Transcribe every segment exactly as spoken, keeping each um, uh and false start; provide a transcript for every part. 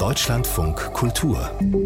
Deutschlandfunk Kultur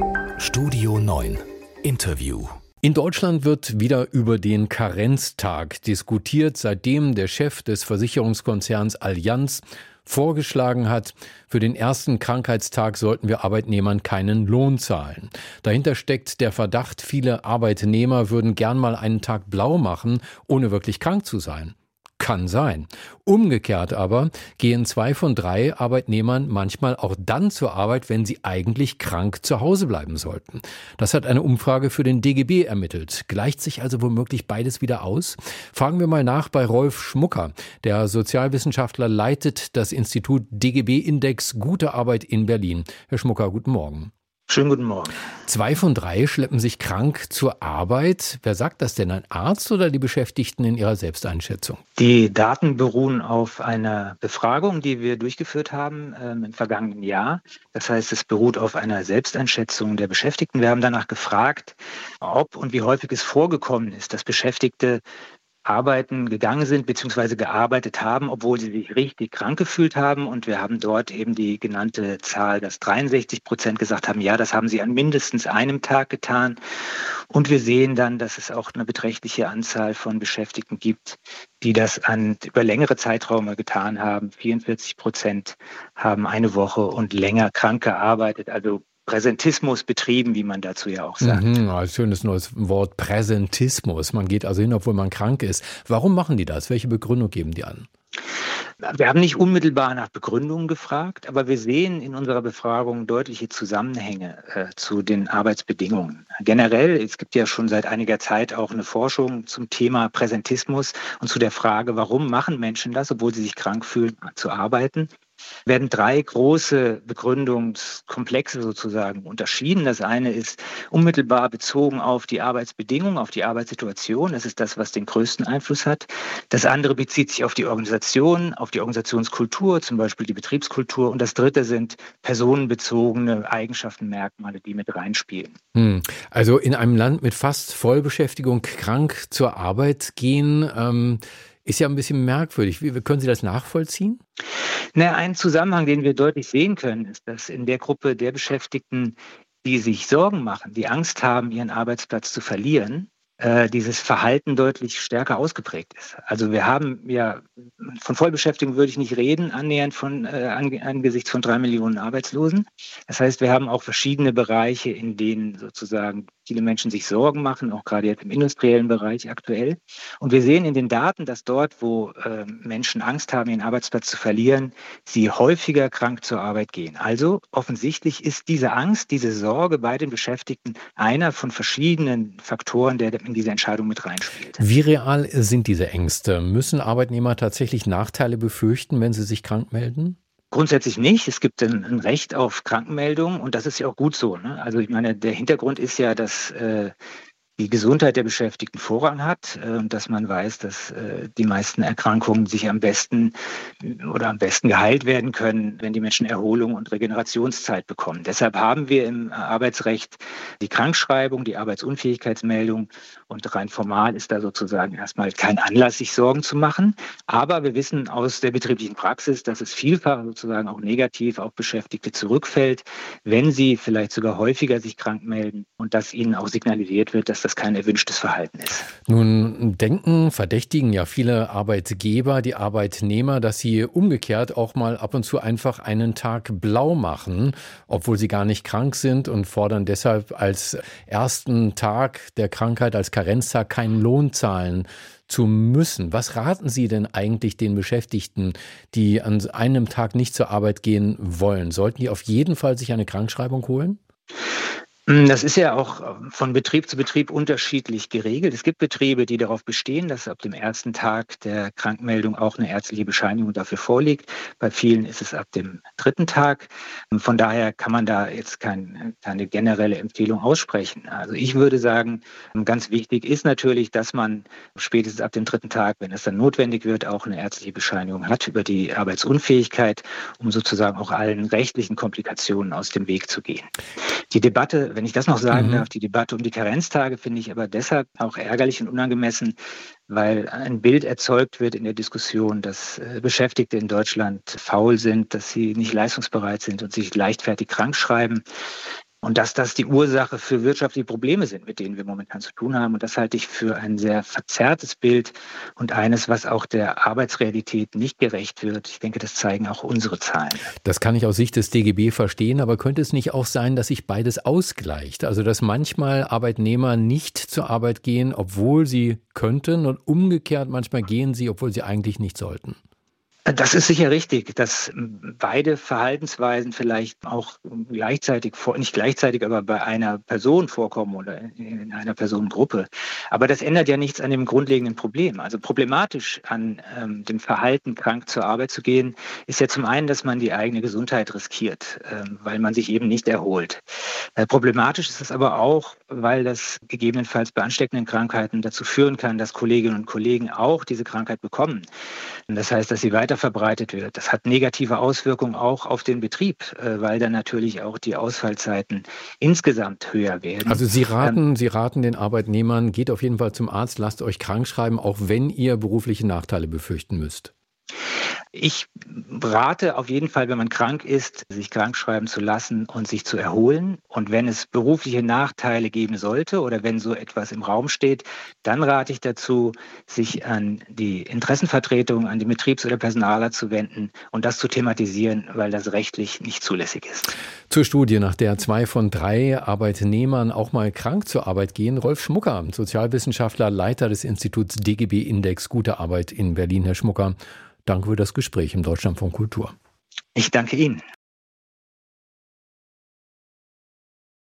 Studio neun Interview. In Deutschland wird wieder über den Karenztag diskutiert, seitdem der Chef des Versicherungskonzerns Allianz vorgeschlagen hat, für den ersten Krankheitstag sollten wir Arbeitnehmern keinen Lohn zahlen. Dahinter steckt der Verdacht, viele Arbeitnehmer würden gern mal einen Tag blau machen, ohne wirklich krank zu sein. Kann sein. Umgekehrt aber gehen zwei von drei Arbeitnehmern manchmal auch dann zur Arbeit, wenn sie eigentlich krank zu Hause bleiben sollten. Das hat eine Umfrage für den D G B ermittelt. Gleicht sich also womöglich beides wieder aus? Fragen wir mal nach bei Rolf Schmucker. Der Sozialwissenschaftler leitet das Institut D G B-Index Gute Arbeit in Berlin. Herr Schmucker, guten Morgen. Schönen guten Morgen. Zwei von drei schleppen sich krank zur Arbeit. Wer sagt das denn, ein Arzt oder die Beschäftigten in ihrer Selbsteinschätzung? Die Daten beruhen auf einer Befragung, die wir durchgeführt haben ähm, im vergangenen Jahr. Das heißt, es beruht auf einer Selbsteinschätzung der Beschäftigten. Wir haben danach gefragt, ob und wie häufig es vorgekommen ist, dass Beschäftigte arbeiten gegangen sind bzw. gearbeitet haben, obwohl sie sich richtig krank gefühlt haben. Und wir haben dort eben die genannte Zahl, dass dreiundsechzig Prozent gesagt haben, ja, das haben sie an mindestens einem Tag getan. Und wir sehen dann, dass es auch eine beträchtliche Anzahl von Beschäftigten gibt, die das an, über längere Zeiträume getan haben. vierundvierzig Prozent haben eine Woche und länger krank gearbeitet, also Präsentismus betrieben, wie man dazu ja auch sagt. Mhm, ein schönes neues Wort, Präsentismus. Man geht also hin, obwohl man krank ist. Warum machen die das? Welche Begründung geben die an? Wir haben nicht unmittelbar nach Begründungen gefragt, aber wir sehen in unserer Befragung deutliche Zusammenhänge äh, zu den Arbeitsbedingungen. Generell, es gibt ja schon seit einiger Zeit auch eine Forschung zum Thema Präsentismus und zu der Frage, warum machen Menschen das, obwohl sie sich krank fühlen, zu arbeiten. Werden drei große Begründungskomplexe sozusagen unterschieden. Das eine ist unmittelbar bezogen auf die Arbeitsbedingungen, auf die Arbeitssituation. Das ist das, was den größten Einfluss hat. Das andere bezieht sich auf die Organisation, auf die Organisationskultur, zum Beispiel die Betriebskultur. Und das dritte sind personenbezogene Eigenschaften, Merkmale, die mit reinspielen. Hm. Also in einem Land mit fast Vollbeschäftigung krank zur Arbeit gehen, ähm, ist ja ein bisschen merkwürdig. Wie, können Sie das nachvollziehen? Na, ein Zusammenhang, den wir deutlich sehen können, ist, dass in der Gruppe der Beschäftigten, die sich Sorgen machen, die Angst haben, ihren Arbeitsplatz zu verlieren, äh, dieses Verhalten deutlich stärker ausgeprägt ist. Also wir haben ja, von Vollbeschäftigung würde ich nicht reden, annähernd von äh, ange, angesichts von drei Millionen Arbeitslosen. Das heißt, wir haben auch verschiedene Bereiche, in denen sozusagen viele Menschen sich Sorgen machen, auch gerade jetzt im industriellen Bereich aktuell. Und wir sehen in den Daten, dass dort, wo äh, Menschen Angst haben, ihren Arbeitsplatz zu verlieren, sie häufiger krank zur Arbeit gehen. Also offensichtlich ist diese Angst, diese Sorge bei den Beschäftigten einer von verschiedenen Faktoren, der in diese Entscheidung mit reinspielt. Wie real sind diese Ängste? Müssen Arbeitnehmer tatsächlich Nachteile befürchten, wenn sie sich krank melden? Grundsätzlich nicht. Es gibt ein, ein Recht auf Krankenmeldung und das ist ja auch gut so. Ne? Also ich meine, der Hintergrund ist ja, dass äh, die Gesundheit der Beschäftigten Vorrang hat äh, und dass man weiß, dass äh, die meisten Erkrankungen sich am besten oder am besten geheilt werden können, wenn die Menschen Erholung und Regenerationszeit bekommen. Deshalb haben wir im Arbeitsrecht die Krankschreibung, die Arbeitsunfähigkeitsmeldung und rein formal ist da sozusagen erstmal kein Anlass, sich Sorgen zu machen. Aber wir wissen aus der betrieblichen Praxis, dass es vielfach sozusagen auch negativ auf Beschäftigte zurückfällt, wenn sie vielleicht sogar häufiger sich krank melden und dass ihnen auch signalisiert wird, dass das kein erwünschtes Verhalten ist. Nun denken, verdächtigen ja viele Arbeitgeber, die Arbeitnehmer, dass sie umgekehrt auch mal ab und zu einfach einen Tag blau machen, obwohl sie gar nicht krank sind und fordern deshalb als ersten Tag der Krankheit, als Karenztag keinen Lohn zahlen zu müssen. Was raten Sie denn eigentlich den Beschäftigten, die an einem Tag nicht zur Arbeit gehen wollen? Sollten die auf jeden Fall sich eine Krankschreibung holen? Das ist ja auch von Betrieb zu Betrieb unterschiedlich geregelt. Es gibt Betriebe, die darauf bestehen, dass ab dem ersten Tag der Krankmeldung auch eine ärztliche Bescheinigung dafür vorliegt. Bei vielen ist es ab dem dritten Tag. Von daher kann man da jetzt kein, keine generelle Empfehlung aussprechen. Also ich würde sagen, ganz wichtig ist natürlich, dass man spätestens ab dem dritten Tag, wenn es dann notwendig wird, auch eine ärztliche Bescheinigung hat über die Arbeitsunfähigkeit, um sozusagen auch allen rechtlichen Komplikationen aus dem Weg zu gehen. Die Debatte, wenn ich das noch sagen Mhm. darf, die Debatte um die Karenztage finde ich aber deshalb auch ärgerlich und unangemessen, weil ein Bild erzeugt wird in der Diskussion, dass äh, Beschäftigte in Deutschland faul sind, dass sie nicht leistungsbereit sind und sich leichtfertig krank schreiben. Und dass das die Ursache für wirtschaftliche Probleme sind, mit denen wir momentan zu tun haben. Und das halte ich für ein sehr verzerrtes Bild und eines, was auch der Arbeitsrealität nicht gerecht wird. Ich denke, das zeigen auch unsere Zahlen. Das kann ich aus Sicht des D G B verstehen, aber könnte es nicht auch sein, dass sich beides ausgleicht? Also dass manchmal Arbeitnehmer nicht zur Arbeit gehen, obwohl sie könnten, und umgekehrt manchmal gehen sie, obwohl sie eigentlich nicht sollten? Das ist sicher richtig, dass beide Verhaltensweisen vielleicht auch gleichzeitig, nicht gleichzeitig, aber bei einer Person vorkommen oder in einer Personengruppe. Aber das ändert ja nichts an dem grundlegenden Problem. Also problematisch an ähm, dem Verhalten, krank zur Arbeit zu gehen, ist ja zum einen, dass man die eigene Gesundheit riskiert, ähm, weil man sich eben nicht erholt. Äh, problematisch ist es aber auch, weil das gegebenenfalls bei ansteckenden Krankheiten dazu führen kann, dass Kolleginnen und Kollegen auch diese Krankheit bekommen. Und das heißt, dass sie weiter verbreitet wird. Das hat negative Auswirkungen auch auf den Betrieb, weil dann natürlich auch die Ausfallzeiten insgesamt höher werden. Also Sie raten, ähm, Sie raten den Arbeitnehmern, geht auf jeden Fall zum Arzt, lasst euch krank schreiben, auch wenn ihr berufliche Nachteile befürchten müsst. Ich rate auf jeden Fall, wenn man krank ist, sich krank schreiben zu lassen und sich zu erholen. Und wenn es berufliche Nachteile geben sollte oder wenn so etwas im Raum steht, dann rate ich dazu, sich an die Interessenvertretung, an den Betriebs- oder Personaler zu wenden und das zu thematisieren, weil das rechtlich nicht zulässig ist. Zur Studie, nach der zwei von drei Arbeitnehmern auch mal krank zur Arbeit gehen. Rolf Schmucker, Sozialwissenschaftler, Leiter des Instituts D G B-Index Gute Arbeit in Berlin. Herr Schmucker, danke für das Gespräch im Deutschlandfunk Kultur. Ich danke Ihnen.